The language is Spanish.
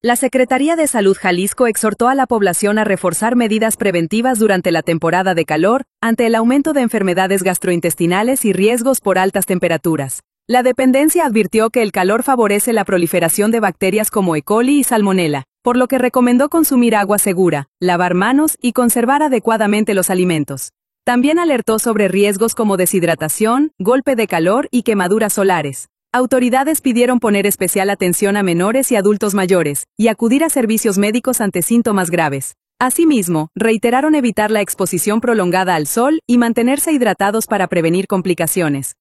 La Secretaría de Salud Jalisco exhortó a la población a reforzar medidas preventivas durante la temporada de calor, ante el aumento de enfermedades gastrointestinales y riesgos por altas temperaturas. La dependencia advirtió que el calor favorece la proliferación de bacterias como E. coli y Salmonella, por lo que recomendó consumir agua segura, lavar manos y conservar adecuadamente los alimentos. También alertó sobre riesgos como deshidratación, golpe de calor y quemaduras solares. Autoridades pidieron poner especial atención a menores y adultos mayores, y acudir a servicios médicos ante síntomas graves. Asimismo, reiteraron evitar la exposición prolongada al sol y mantenerse hidratados para prevenir complicaciones.